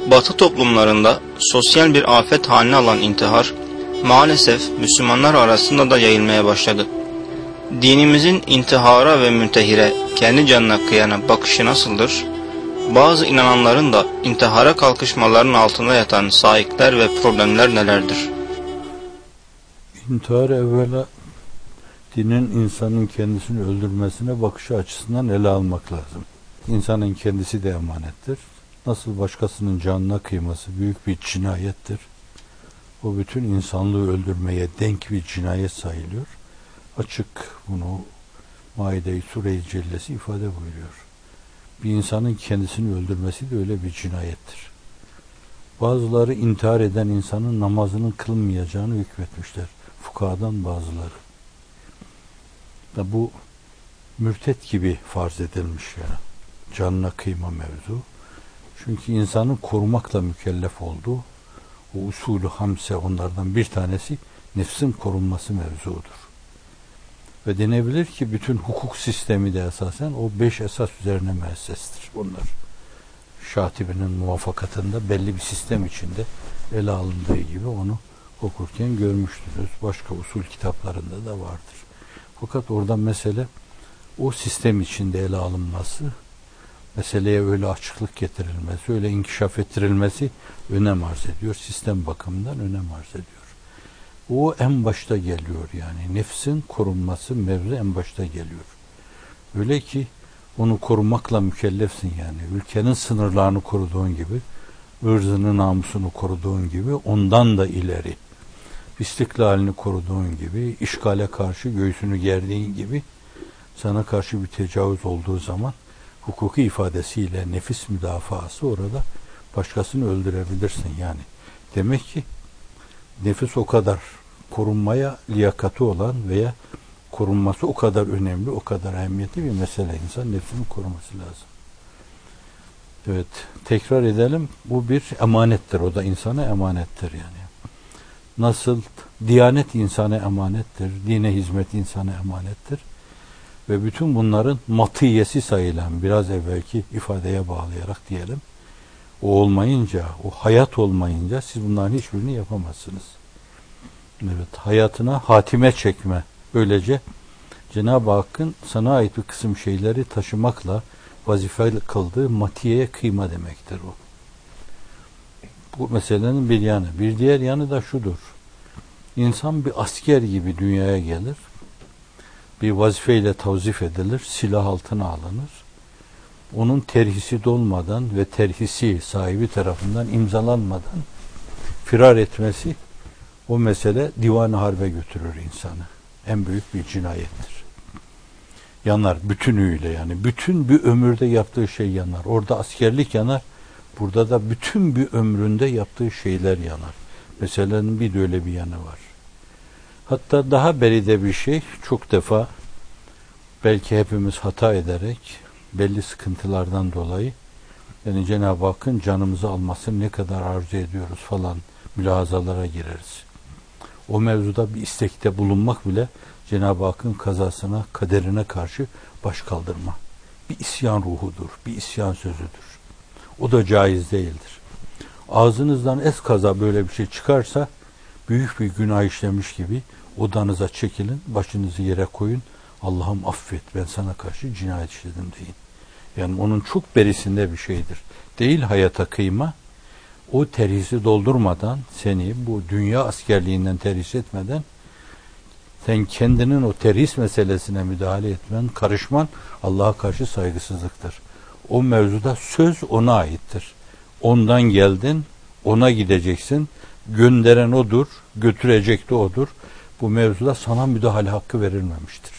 Batı toplumlarında sosyal bir afet haline alan intihar, maalesef Müslümanlar arasında da yayılmaya başladı. Dinimizin intihara ve müntehire, kendi canına kıyana bakışı nasıldır? Bazı inananların da intihara kalkışmaların altında yatan saikler ve problemler nelerdir? İntihar evvela dinin insanın kendisini öldürmesine bakışı açısından ele almak lazım. İnsanın kendisi de emanettir. Nasıl başkasının canına kıyması büyük bir cinayettir. O bütün insanlığı öldürmeye denk bir cinayet sayılıyor. Açık bunu Maide-i Sure-i Cellesi ifade buyuruyor. Bir insanın kendisini öldürmesi de öyle bir cinayettir. Bazıları intihar eden insanın namazının kılınmayacağını hükmetmişler. Fukahadan bazıları. Bu mürtet gibi farz edilmiş ya. Canına kıyma mevzu. Çünkü insanın korumakla mükellef olduğu o usulü hamse onlardan bir tanesi nefsin korunması mevzudur. Ve denebilir ki bütün hukuk sistemi de esasen o 5 esas üzerine müessestir bunlar. Şatibi'nin muvaffakatında belli bir sistem içinde ele alındığı gibi onu okurken görmüştünüz. Başka usul kitaplarında da vardır. Fakat orada mesele o sistem içinde ele alınması, meseleye öyle açıklık getirilmesi, öyle inkişaf ettirilmesi önem arz ediyor. Sistem bakımından önem arz ediyor. O en başta geliyor yani. Nefsin korunması mevzu en başta geliyor. Öyle ki onu korumakla mükellefsin yani. Ülkenin sınırlarını koruduğun gibi, ırzını, namusunu koruduğun gibi, ondan da ileri. İstiklalini koruduğun gibi, işgale karşı göğsünü gerdiğin gibi, sana karşı bir tecavüz olduğu zaman hukuki ifadesiyle nefis müdafaası orada başkasını öldürebilirsin yani. Demek ki nefis o kadar korunmaya liyakati olan veya korunması o kadar önemli, o kadar ehemmiyetli bir mesele. İnsan nefsini koruması lazım. Evet, tekrar edelim. Bu bir emanettir. O da insana emanettir yani. Nasıl diyanet insana emanettir, dine hizmet insana emanettir. Ve bütün bunların matiyesi sayılan, biraz evvelki ifadeye bağlayarak diyelim, o olmayınca, o hayat olmayınca siz bunların hiçbirini yapamazsınız. Evet, hayatına hatime çekme. Böylece Cenab-ı Hakk'ın sana ait bir kısım şeyleri taşımakla vazife kıldığı matiyeye kıyma demektir o. Bu meselenin bir yanı. Bir diğer yanı da şudur. İnsan bir asker gibi dünyaya gelir. Bir vazifeyle tavzif edilir. Silah altına alınır. Onun terhisi dolmadan ve terhisi sahibi tarafından imzalanmadan firar etmesi o mesele divan-ı harbe götürür insanı. En büyük bir cinayettir. Yanar bütünüyle yani. Bütün bir ömürde yaptığı şey yanar. Orada askerlik yanar. Burada da bütün bir ömründe yaptığı şeyler yanar. Meselenin bir de öyle bir yanı var. Hatta daha beride bir şey, çok defa belki hepimiz hata ederek belli sıkıntılardan dolayı yani Cenab-ı Hakk'ın canımızı almasını ne kadar arzu ediyoruz falan mülahazalara gireriz. O mevzuda bir istekte bulunmak bile Cenab-ı Hakk'ın kazasına, kaderine karşı baş kaldırma. Bir isyan ruhudur, bir isyan sözüdür. O da caiz değildir. Ağzınızdan eskaza böyle bir şey çıkarsa büyük bir günah işlemiş gibi odanıza çekilin, başınızı yere koyun. Allah'ım affet, ben sana karşı cinayet işledim deyin. Yani onun çok berisinde bir şeydir. Değil hayata kıyma, o terhisi doldurmadan, seni bu dünya askerliğinden terhis etmeden, sen kendinin o terhis meselesine müdahale etmen, karışman Allah'a karşı saygısızlıktır. O mevzuda söz ona aittir. Ondan geldin, ona gideceksin. Gönderen odur, götürecek de odur. Bu mevzuda sana müdahale hakkı verilmemiştir.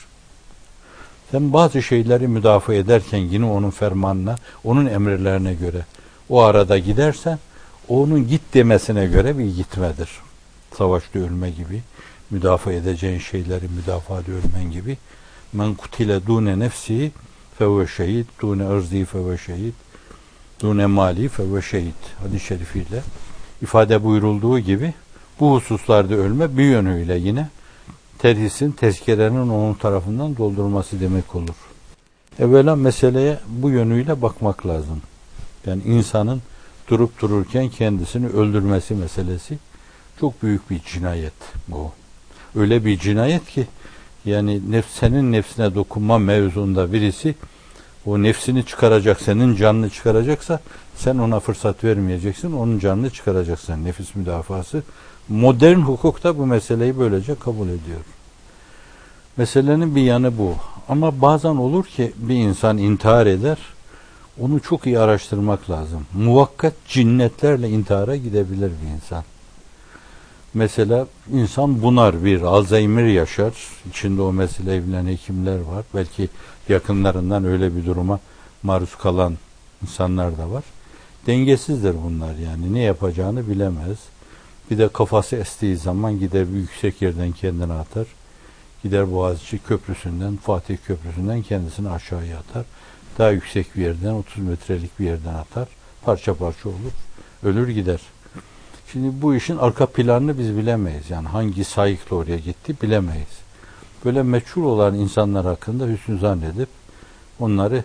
Sen bazı şeyleri müdafaa ederken yine onun fermanına, onun emirlerine göre o arada gidersen, onun git demesine göre bir gitmedir. Savaşta ölme gibi, müdafaa edeceğin şeyleri müdafaada ölmen gibi. Men kutile dune nefsi feve şehit, dune ırzi feve şehit, dune mali feve şehit. Hadis-i şerifiyle ifade buyurulduğu gibi bu hususlarda ölme bir yönüyle yine terhisin, tezkerenin onun tarafından doldurulması demek olur. Evvela meseleye bu yönüyle bakmak lazım. Yani insanın durup dururken kendisini öldürmesi meselesi çok büyük bir cinayet bu. Öyle bir cinayet ki yani senin nefsine dokunma mevzunda birisi o nefsini çıkaracak, senin canını çıkaracaksa sen ona fırsat vermeyeceksin, onun canını çıkaracaksın. Nefis müdafası. Modern hukuk da bu meseleyi böylece kabul ediyor. Meselenin bir yanı bu. Ama bazen olur ki bir insan intihar eder, onu çok iyi araştırmak lazım. Muvakkat cinnetlerle intihara gidebilir bir insan. Mesela insan bunar, bir Alzheimer yaşar. İçinde o meseleyi bilen hekimler var. Belki yakınlarından öyle bir duruma maruz kalan insanlar da var. Dengesizdir bunlar yani. Ne yapacağını bilemez. Bir de kafası estiği zaman gider bir yüksek yerden kendini atar. Gider Boğaziçi Köprüsü'nden, Fatih Köprüsü'nden kendisini aşağıya atar. Daha yüksek bir yerden, 30 metrelik bir yerden atar. Parça parça olur. Ölür gider. Şimdi bu işin arka planını biz bilemeyiz. Yani hangi sayıkla oraya gitti bilemeyiz. Böyle meçhul olan insanlar hakkında hüsnü zannedip onları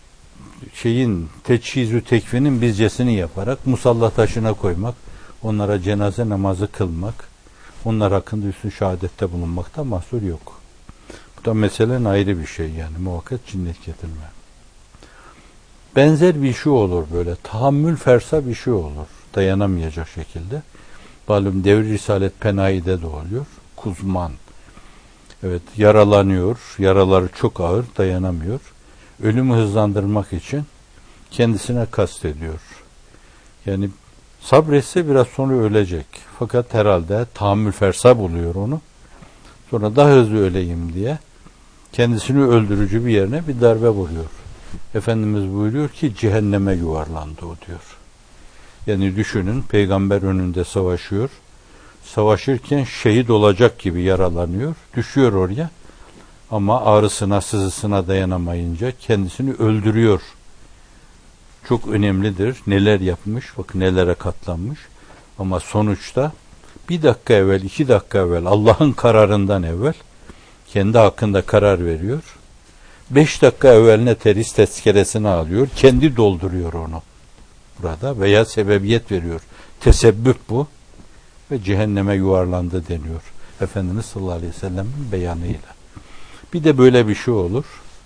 teçhizü tekfinin bizcesini yaparak musalla taşına koymak, onlara cenaze namazı kılmak, onlar hakkında hüsnü şehadette bulunmakta mahsur yok. Bu da meselenin ayrı bir şey yani. Muhakkak cinnet getirme. Benzer bir şey olur böyle. Tahammül fersa bir şey olur. Dayanamayacak şekilde. Malum Devri Risalet Penahi'de de oluyor. Kuzman. Evet, yaralanıyor. Yaraları çok ağır, dayanamıyor. Ölümü hızlandırmak için kendisine kastediyor. Yani sabretse biraz sonra ölecek. Fakat herhalde tahammül fersa buluyor onu. Sonra daha hızlı öleyim diye kendisini öldürücü bir yerine bir darbe vuruyor. Efendimiz buyuruyor ki cehenneme yuvarlandı o diyor. Yani düşünün, peygamber önünde savaşıyor. Savaşırken şehit olacak gibi yaralanıyor. Düşüyor oraya. Ama ağrısına, sızısına dayanamayınca kendisini öldürüyor. Çok önemlidir. Neler yapmış, bak nelere katlanmış. Ama sonuçta 1 dakika evvel, 2 dakika evvel, Allah'ın kararından evvel kendi hakkında karar veriyor. 5 dakika evvel neteris tezkeresini alıyor. Kendi dolduruyor onu burada veya sebebiyet veriyor. Tesebbüp bu ve cehenneme yuvarlandı deniyor. Efendimiz sallallahu aleyhi ve sellem'in beyanıyla. Bir de böyle bir şey olur.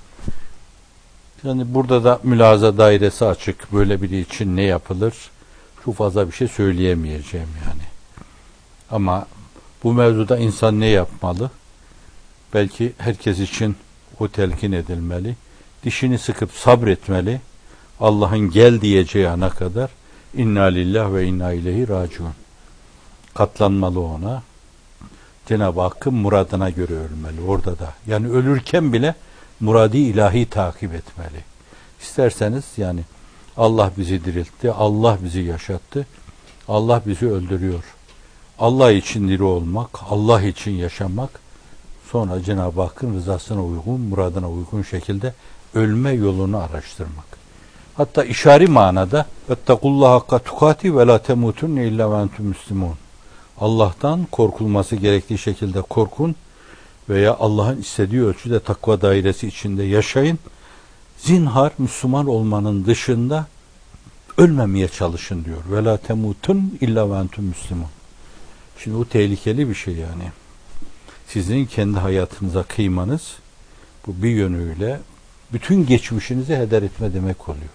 Yani burada da mülaza dairesi açık. Böyle biri için ne yapılır? Çok fazla bir şey söyleyemeyeceğim yani. Ama bu mevzuda insan ne yapmalı? Belki herkes için o telkin edilmeli. Dişini sıkıp sabretmeli. Allah'ın gel diyeceği ana kadar inna lillah ve inna ileyhi raciun. Katlanmalı ona. Cenab-ı Hakk'ın muradına göre ölmeli orada da. Yani ölürken bile muradi ilahi takip etmeli. İsterseniz yani Allah bizi diriltti, Allah bizi yaşattı, Allah bizi öldürüyor. Allah için diri olmak, Allah için yaşamak, sonra Cenab-ı Hakk'ın rızasına uygun, muradına uygun şekilde ölme yolunu araştırmak. Hatta işari manada "Vettekullaha hakka tukati ve la temutunne illa ve entum müslimun." Allah'tan korkulması gerektiği şekilde korkun veya Allah'ın istediği ölçüde takva dairesi içinde yaşayın. Zinhar Müslüman olmanın dışında ölmemeye çalışın diyor. "Ve la temutun illa ve entum müslimun." Şimdi bu tehlikeli bir şey yani. Sizin kendi hayatınıza kıymanız bu bir yönüyle bütün geçmişinizi heder etme demek oluyor.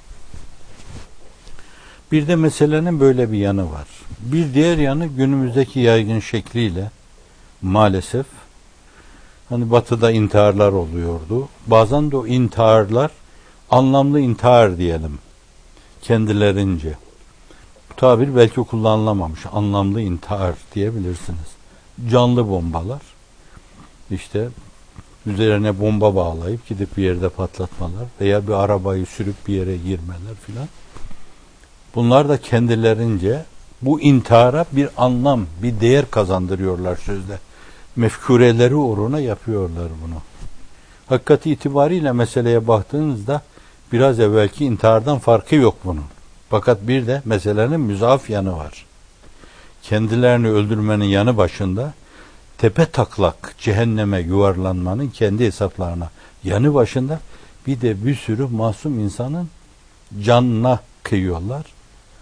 Bir de meselenin böyle bir yanı var. Bir diğer yanı günümüzdeki yaygın şekliyle maalesef hani batıda intiharlar oluyordu. Bazen de o intiharlar anlamlı intihar diyelim kendilerince. Bu tabir belki kullanılamamış. Anlamlı intihar diyebilirsiniz. Canlı bombalar. İşte üzerine bomba bağlayıp gidip bir yerde patlatmalar veya bir arabayı sürüp bir yere girmeler filan. Bunlar da kendilerince bu intihara bir anlam, bir değer kazandırıyorlar sözde. Mefkureleri uğruna yapıyorlar bunu. Hakikati itibariyle meseleye baktığınızda biraz evvelki intihardan farkı yok bunun. Fakat bir de meselenin müzaaf yanı var. Kendilerini öldürmenin yanı başında tepe taklak cehenneme yuvarlanmanın kendi hesaplarına yanı başında bir de bir sürü masum insanın canına kıyıyorlar.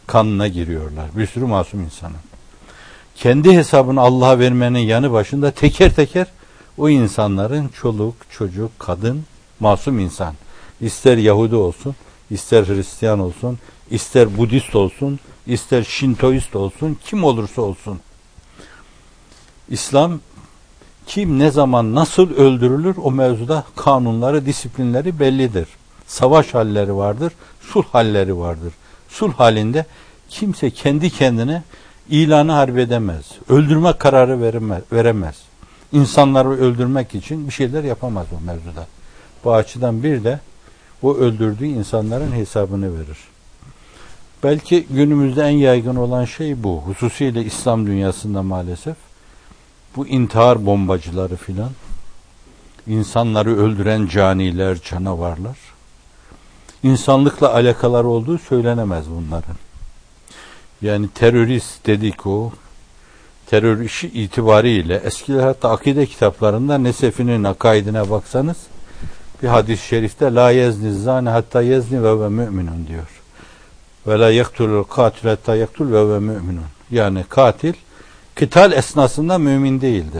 kanına giriyorlar. Bir sürü masum insanın. Kendi hesabını Allah'a vermenin yanı başında teker teker o insanların çoluk, çocuk, kadın, masum insan. İster Yahudi olsun, ister Hristiyan olsun, ister Budist olsun, ister Şintoist olsun, kim olursa olsun. İslam kim, ne zaman, nasıl öldürülür o mevzuda kanunları, disiplinleri bellidir. Savaş halleri vardır, sulh halleri vardır. Sulh halinde kimse kendi kendine ilanı harp edemez. Öldürme kararı veremez. İnsanları öldürmek için bir şeyler yapamaz o mevzuda. Bu açıdan bir de o öldürdüğü insanların hesabını verir. Belki günümüzde en yaygın olan şey bu. Hususiyle İslam dünyasında maalesef. Bu intihar bombacıları filan, insanları öldüren caniler, canavarlar, insanlıkla alakaları olduğu söylenemez bunların. Yani terörist dedik o, terör işi itibariyle eskiler hatta akide kitaplarında Nesefi'nin akaidine baksanız, bir hadis-i şerifte la yezni zani hatta yezni ve müminun diyor. Ve la yektulul katil hatta yektul ve müminun. Yani katil kıtal esnasında mümin değildir.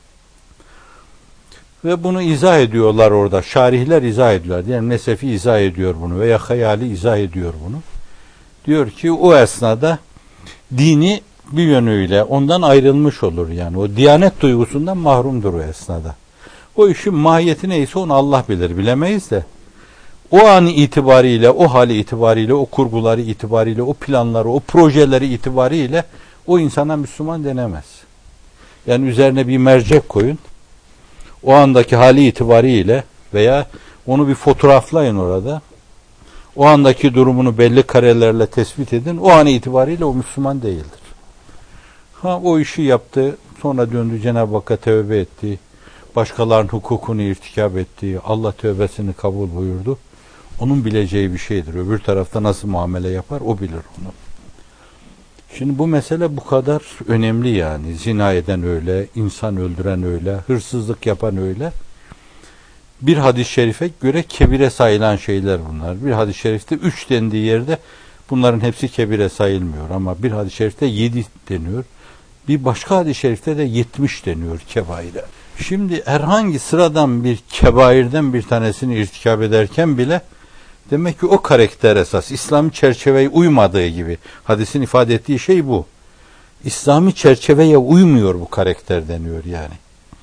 Ve bunu izah ediyorlar orada. Şarihler izah ediyorlar. Yani Nesefi izah ediyor bunu veya Hayali izah ediyor bunu. Diyor ki o esnada dini bir yönüyle ondan ayrılmış olur. Yani o diyanet duygusundan mahrumdur o esnada. O işin mahiyeti neyse onu Allah bilir. Bilemeyiz de. O an itibariyle, o hali itibariyle, o kurguları itibariyle, o planları, o projeleri itibariyle o insana Müslüman denemez. Yani üzerine bir mercek koyun. O andaki hali itibariyle veya onu bir fotoğraflayın orada. O andaki durumunu belli karelerle tespit edin. O an itibariyle o Müslüman değildir. Ha, o işi yaptı. Sonra döndü Cenab-ı Hakk'a tövbe etti. Başkalarının hukukunu irtikap etti. Allah tövbesini kabul buyurdu. Onun bileceği bir şeydir. Öbür tarafta nasıl muamele yapar o bilir onu. Şimdi bu mesele bu kadar önemli yani. Zina eden öyle, insan öldüren öyle, hırsızlık yapan öyle. Bir hadis-i şerife göre kebire sayılan şeyler bunlar. Bir hadis-i şerifte 3 dendiği yerde bunların hepsi kebire sayılmıyor. Ama bir hadis-i şerifte 7 deniyor. Bir başka hadis-i şerifte de 70 deniyor kebaire. Şimdi herhangi sıradan bir kebairden bir tanesini irtikap ederken bile demek ki o karakter esas. İslami çerçeveye uymadığı gibi. Hadisin ifade ettiği şey bu. İslami çerçeveye uymuyor bu karakter deniyor yani.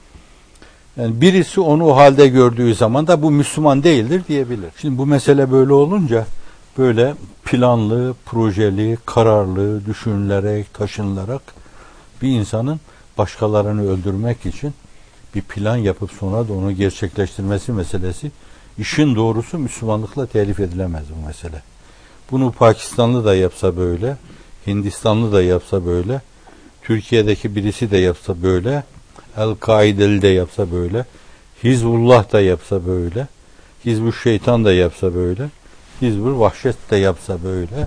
Yani birisi onu o halde gördüğü zaman da bu Müslüman değildir diyebilir. Şimdi bu mesele böyle olunca böyle planlı, projeli, kararlı, düşünülerek, taşınılarak bir insanın başkalarını öldürmek için bir plan yapıp sonra da onu gerçekleştirmesi meselesi, işin doğrusu Müslümanlıkla telif edilemez bu mesele. Bunu Pakistanlı da yapsa böyle, Hindistanlı da yapsa böyle, Türkiye'deki birisi de yapsa böyle, El-Kaideli de yapsa böyle, Hizbullah da yapsa böyle, Hizbul Şeytan da yapsa böyle, Hizbul Vahşet de yapsa böyle,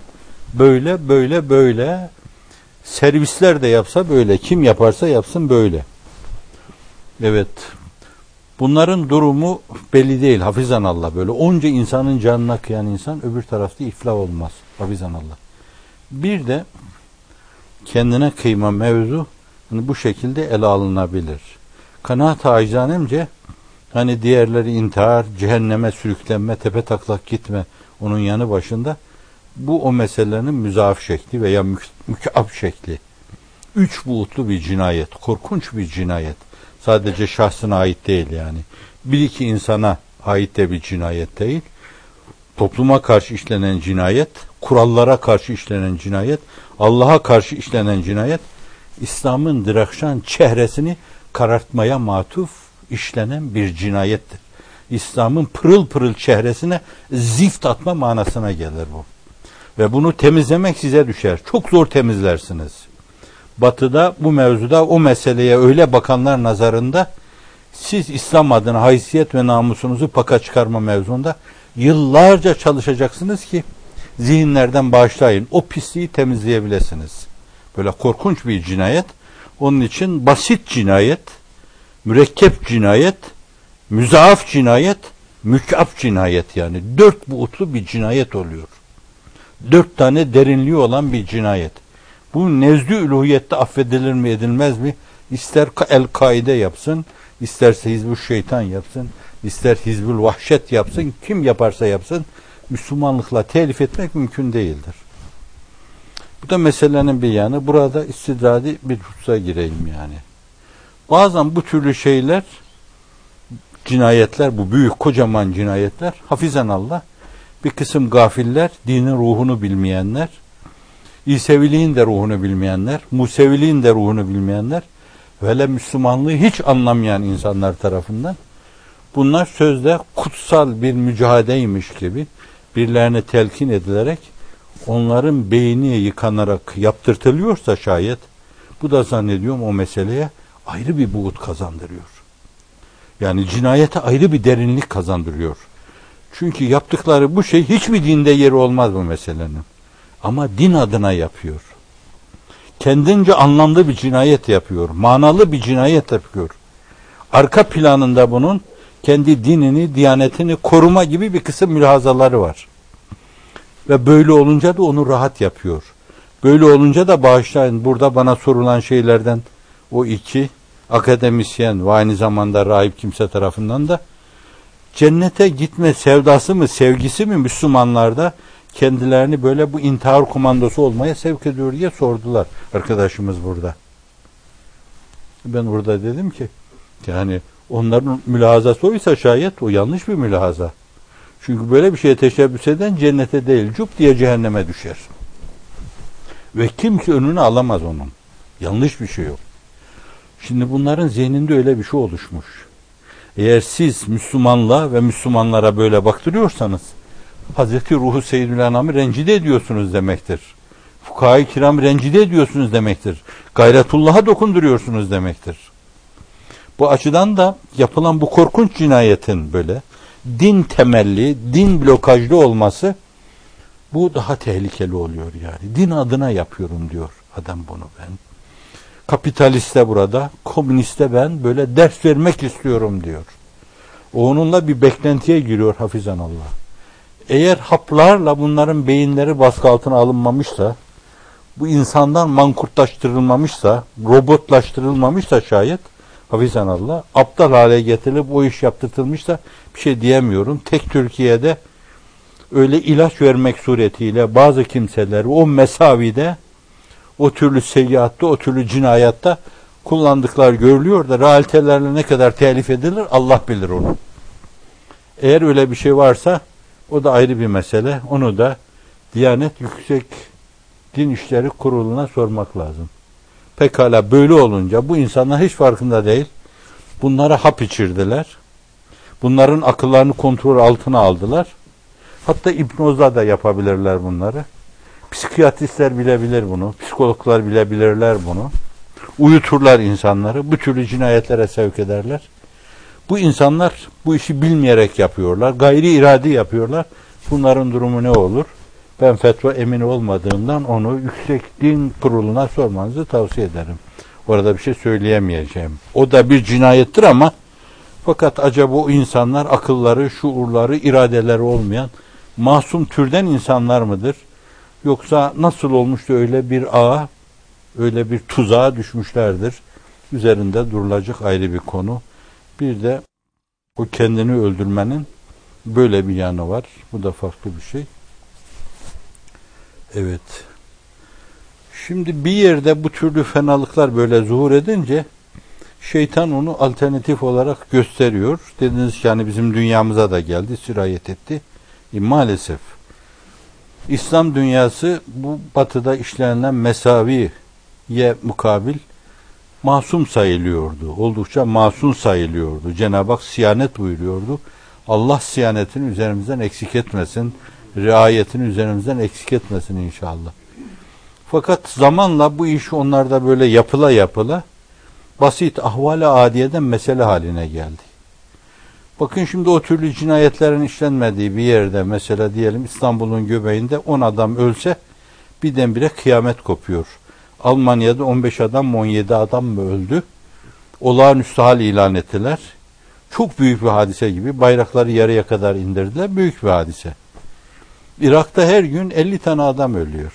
böyle, servisler de yapsa böyle, kim yaparsa yapsın böyle. Evet, bunların durumu belli değil, hafizanallah böyle. Onca insanın canına kıyan insan öbür tarafta iflah olmaz, hafizanallah. Bir de kendine kıyma mevzu hani bu şekilde ele alınabilir. Kanaat-ı acizanemce hani diğerleri intihar, cehenneme sürüklenme, tepe taklak gitme onun yanı başında, bu o meselenin müzaaf şekli veya mükab şekli. 3 boyutlu bir cinayet, korkunç bir cinayet. Sadece şahsına ait değil yani. Bir iki insana ait de bir cinayet değil. Topluma karşı işlenen cinayet, kurallara karşı işlenen cinayet, Allah'a karşı işlenen cinayet, İslam'ın direkşan çehresini karartmaya matuf işlenen bir cinayettir. İslam'ın pırıl pırıl çehresine zift atma manasına gelir bu. Ve bunu temizlemek size düşer. Çok zor temizlersiniz. Batı'da bu mevzuda o meseleye öyle bakanlar nazarında siz İslam adına haysiyet ve namusunuzu paka çıkarma mevzunda yıllarca çalışacaksınız ki zihinlerden bağışlayın. O pisliği temizleyebilirsiniz. Böyle korkunç bir cinayet. Onun için basit cinayet, mürekkep cinayet, müzaaf cinayet, mükaf cinayet yani. 4 boyutlu bir cinayet oluyor. 4 tane derinliği olan bir cinayet. Bu nezdü üluhiyette affedilir mi edilmez mi? İster El-Kaide yapsın, isterse Hizbul Şeytan yapsın, ister Hizbul Vahşet yapsın, kim yaparsa yapsın, Müslümanlıkla telif etmek mümkün değildir. Bu da meselenin bir yanı. Burada istidradi bir hususa gireyim yani. Bazen bu türlü şeyler, cinayetler, bu büyük kocaman cinayetler, hafizanallah, bir kısım gafiller, dinin ruhunu bilmeyenler, İseviliğin de ruhunu bilmeyenler, Museviliğin de ruhunu bilmeyenler, ve Müslümanlığı hiç anlamayan insanlar tarafından, bunlar sözde kutsal bir mücadeleymiş gibi birilerine telkin edilerek, onların beyni yıkanarak yaptırtılıyorsa şayet, bu da zannediyorum o meseleye ayrı bir buğut kazandırıyor. Yani cinayete ayrı bir derinlik kazandırıyor. Çünkü yaptıkları bu şey hiçbir dinde yeri olmaz bu meselenin. Ama din adına yapıyor. Kendince anlamlı bir cinayet yapıyor. Manalı bir cinayet yapıyor. Arka planında bunun kendi dinini, diyanetini koruma gibi bir kısım mülahazaları var. Ve böyle olunca da onu rahat yapıyor. Böyle olunca da bağışlayın, burada bana sorulan şeylerden o iki akademisyen ve aynı zamanda rahip kimse tarafından da cennete gitme sevdası mı, sevgisi mi Müslümanlarda kendilerini böyle bu intihar komandosu olmaya sevk ediyor diye sordular arkadaşımız burada. Ben burada dedim ki yani onların mülahazası oysa şayet o yanlış bir mülahaza. Çünkü böyle bir şeye teşebbüs eden cennete değil cup diye cehenneme düşer. Ve kimse önünü alamaz onun. Yanlış bir şey yok. Şimdi bunların zihninde öyle bir şey oluşmuş. Eğer siz Müslümanlığa ve Müslümanlara böyle baktırıyorsanız Hazreti Ruhu Seyyidül Enam'ı rencide ediyorsunuz demektir. Fukaha-i Kiram rencide ediyorsunuz demektir. Gayretullah'a dokunduruyorsunuz demektir. Bu açıdan da yapılan bu korkunç cinayetin böyle din temelli, din blokajlı olması bu daha tehlikeli oluyor yani. Din adına yapıyorum diyor adam bunu ben. Kapitaliste burada, komüniste ben böyle ders vermek istiyorum diyor. O onunla bir beklentiye giriyor hafizanallah. Eğer haplarla bunların beyinleri baskı altına alınmamışsa, bu insandan mankurtlaştırılmamışsa, robotlaştırılmamışsa şayet, hafizanallah, aptal hale getirilip o iş yaptırtılmışsa bir şey diyemiyorum. Tek Türkiye'de öyle ilaç vermek suretiyle bazı kimseleri o mesavide, o türlü seyyiatta, o türlü cinayatta kullandıklar görülüyor da realitelerle ne kadar telif edilir Allah bilir onu. Eğer öyle bir şey varsa o da ayrı bir mesele. Onu da Diyanet Yüksek Din İşleri Kurulu'na sormak lazım. Pekala böyle olunca bu insanlar hiç farkında değil. Bunlara hap içirdiler. Bunların akıllarını kontrol altına aldılar. Hatta hipnozla da yapabilirler bunları. Psikiyatristler bilebilir bunu. Psikologlar bilebilirler bunu. Uyuturlar insanları. Bu türlü cinayetlere sevk ederler. Bu insanlar bu işi bilmeyerek yapıyorlar. Gayri iradi yapıyorlar. Bunların durumu ne olur? Ben fetva emin olmadığımdan onu Yüksek Din Kurulu'na sormanızı tavsiye ederim. Orada bir şey söyleyemeyeceğim. O da bir cinayettir ama fakat acaba o insanlar akılları, şuurları, iradeleri olmayan masum türden insanlar mıdır? Yoksa nasıl olmuştu öyle bir ağa, öyle bir tuzağa düşmüşlerdir. Üzerinde durulacak ayrı bir konu. Bir de o kendini öldürmenin böyle bir yanı var. Bu da farklı bir şey. Evet. Şimdi bir yerde bu türlü fenalıklar böyle zuhur edince şeytan onu alternatif olarak gösteriyor. Dediniz ki yani bizim dünyamıza da geldi, sirayet etti. Maalesef. İslam dünyası bu batıda işlenilen mesaviye mukabil masum sayılıyordu. Oldukça masum sayılıyordu. Cenab-ı Hak siyanet buyuruyordu. Allah siyanetini üzerimizden eksik etmesin. Riayetini üzerimizden eksik etmesin inşallah. Fakat zamanla bu iş onlarda böyle yapıla basit ahval-i adiyeden mesele haline geldi. Bakın şimdi o türlü cinayetlerin işlenmediği bir yerde mesela diyelim İstanbul'un göbeğinde 10 adam ölse birdenbire kıyamet kopuyor. Almanya'da 15 adam mı 17 adam mı öldü? Olağanüstü hal ilan ettiler. Çok büyük bir hadise gibi bayrakları yarıya kadar indirdiler. Büyük bir hadise. Irak'ta her gün 50 tane adam ölüyor.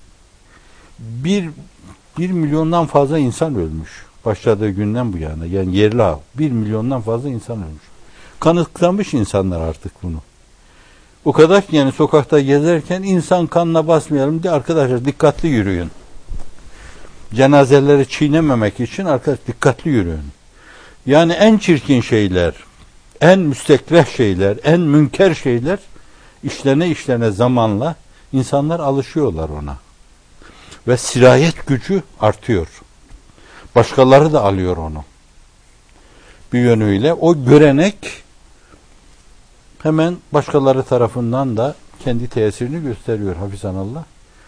1 milyondan fazla insan ölmüş. Başladığı günden bu yana. Yani yerli halk. 1 milyondan fazla insan ölmüş. Kanıtlamış insanlar artık bunu. O kadar ki yani sokakta gezerken insan kanına basmayalım diye arkadaşlar dikkatli yürüyün. Cenazeleri çiğnememek için arkadaşlar dikkatli yürüyün. Yani en çirkin şeyler, en müstekreh şeyler, en münker şeyler işlene zamanla insanlar alışıyorlar ona. Ve sirayet gücü artıyor. Başkaları da alıyor onu. Bir yönüyle o görenek hemen başkaları tarafından da kendi tesirini gösteriyor hafizanallah.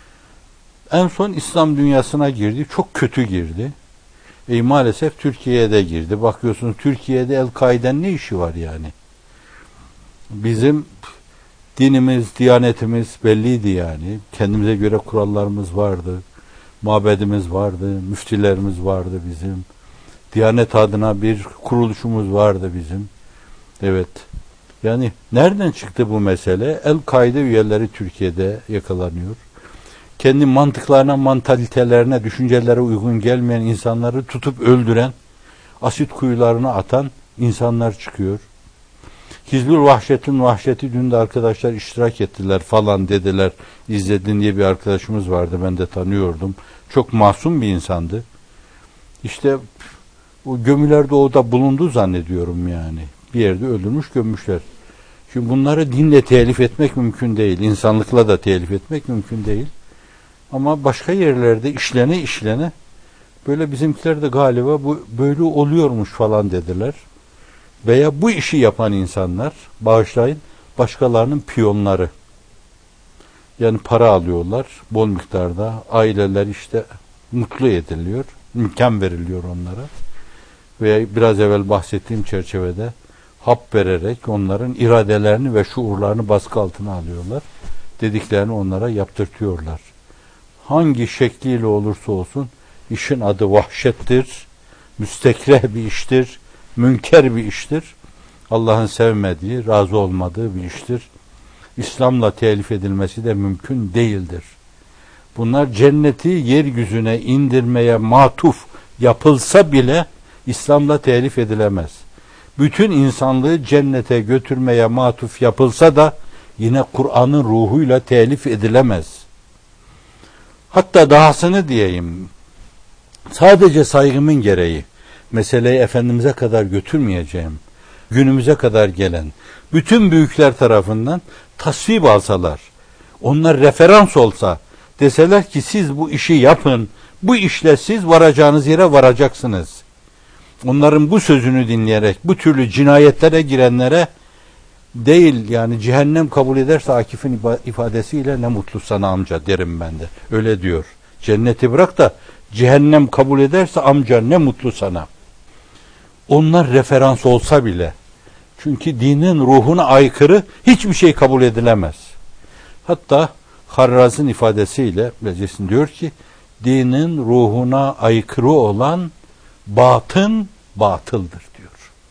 En son İslam dünyasına girdi. Çok kötü girdi. Maalesef Türkiye'ye de girdi. Bakıyorsunuz Türkiye'de El-Kaide'nin ne işi var yani? Bizim dinimiz, diyanetimiz belliydi yani. Kendimize göre kurallarımız vardı. Mabedimiz vardı. Müftilerimiz vardı bizim. Diyanet adına bir kuruluşumuz vardı bizim. Evet. Yani nereden çıktı bu mesele? El-Kaide üyeleri Türkiye'de yakalanıyor. Kendi mantıklarına, mantalitelerine, düşüncelere uygun gelmeyen insanları tutup öldüren, asit kuyularına atan insanlar çıkıyor. Hizbül Vahşet'in vahşeti dün de arkadaşlar iştirak ettiler falan dediler. İzledin diye bir arkadaşımız vardı. Ben de tanıyordum. Çok masum bir insandı. İşte o gömülerde o da bulundu zannediyorum yani. Bir yerde öldürmüş gömmüşler. Şimdi bunları dinle telif etmek mümkün değil. İnsanlıkla da telif etmek mümkün değil. Ama başka yerlerde işlene böyle bizimkiler de galiba bu böyle oluyormuş falan dediler. Veya bu işi yapan insanlar bağışlayın başkalarının piyonları. Yani para alıyorlar bol miktarda. Aileler işte mutlu ediliyor. İmkan veriliyor onlara. Veya biraz evvel bahsettiğim çerçevede hap vererek onların iradelerini ve şuurlarını baskı altına alıyorlar. Dediklerini onlara yaptırtıyorlar. Hangi şekliyle olursa olsun işin adı vahşettir, müstekreh bir iştir, münker bir iştir. Allah'ın sevmediği, razı olmadığı bir iştir. İslam'la telif edilmesi de mümkün değildir. Bunlar cenneti yeryüzüne indirmeye matuf yapılsa bile İslam'la telif edilemez. Bütün insanlığı cennete götürmeye matuf yapılsa da yine Kur'an'ın ruhuyla telif edilemez. Hatta dahasını diyeyim, sadece saygımın gereği meseleyi Efendimiz'e kadar götürmeyeceğim, günümüze kadar gelen bütün büyükler tarafından tasvip alsalar, onlar referans olsa, deseler ki siz bu işi yapın, bu işle siz varacağınız yere varacaksınız. Onların bu sözünü dinleyerek bu türlü cinayetlere girenlere değil yani cehennem kabul ederse Akif'in ifadesiyle ne mutlu sana amca derim ben de. Öyle diyor. Cenneti bırak da cehennem kabul ederse amca ne mutlu sana. Onlar referans olsa bile çünkü dinin ruhuna aykırı hiçbir şey kabul edilemez. Hatta Harraz'ın ifadesiyle Leces'in diyor ki dinin ruhuna aykırı olan batın batıldır diyor.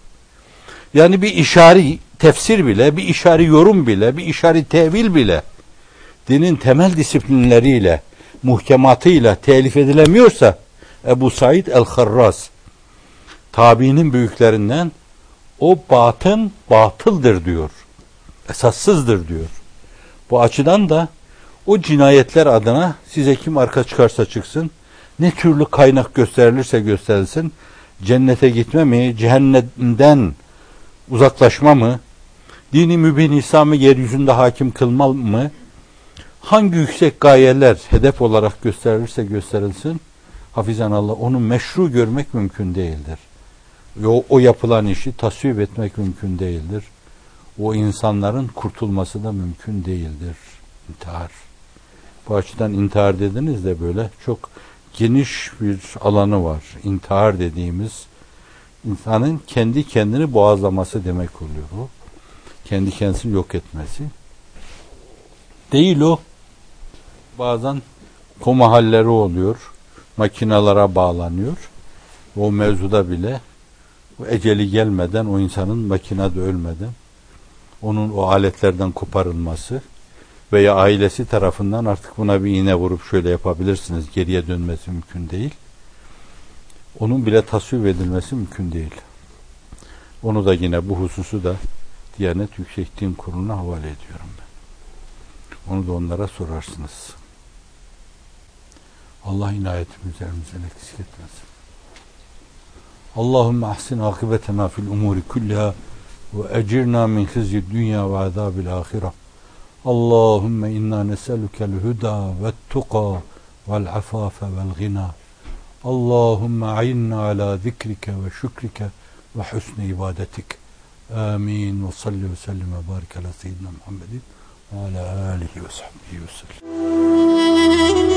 Yani bir işari tefsir bile, bir işari yorum bile, bir işari tevil bile dinin temel disiplinleriyle, muhkematıyla telif edilemiyorsa Ebu Said el-Harraz tabiinin büyüklerinden o batın batıldır diyor. Esassızdır diyor. Bu açıdan da o cinayetler adına size kim arka çıkarsa çıksın, ne türlü kaynak gösterilirse gösterilsin, cennete gitme mi, cehennemden uzaklaşma mı, dini mübin İslam'ı yeryüzünde hakim kılma mı, hangi yüksek gayeler hedef olarak gösterilirse gösterilsin, hafizanallah onu meşru görmek mümkün değildir. O yapılan işi tasvip etmek mümkün değildir. O insanların kurtulması da mümkün değildir. İntihar. Bu açıdan intihar dediniz de böyle çok geniş bir alanı var. İntihar dediğimiz insanın kendi kendini boğazlaması demek oluyor o. Kendi kendisini yok etmesi. Değil o. Bazen koma halleri oluyor. Makinalara bağlanıyor. O mevzuda bile o eceli gelmeden o insanın makinede ölmeden onun o aletlerden koparılması veya ailesi tarafından artık buna bir iğne vurup şöyle yapabilirsiniz, geriye dönmesi mümkün değil. Onun bile tasvip edilmesi mümkün değil. Onu da yine bu hususu da Diyanet Yüksek Din Kurulu'na havale ediyorum ben. Onu da onlara sorarsınız. Allah inayetini üzerimizden eksik etmesin. Allahümme ahsin akıbetena fil umuri kulliha ve ecirna min hizyi dünya ve azabil ahire. Allahümme inna neselükel huda ve tuqa vel afafe vel gina. Allahümme a'inna ala zikrike ve şükrike ve husni ibadetik. Amin ve salli ve sellim ve barik ala seyyidina Muhammedin ve ala alihi ve sahbihi ve sellem.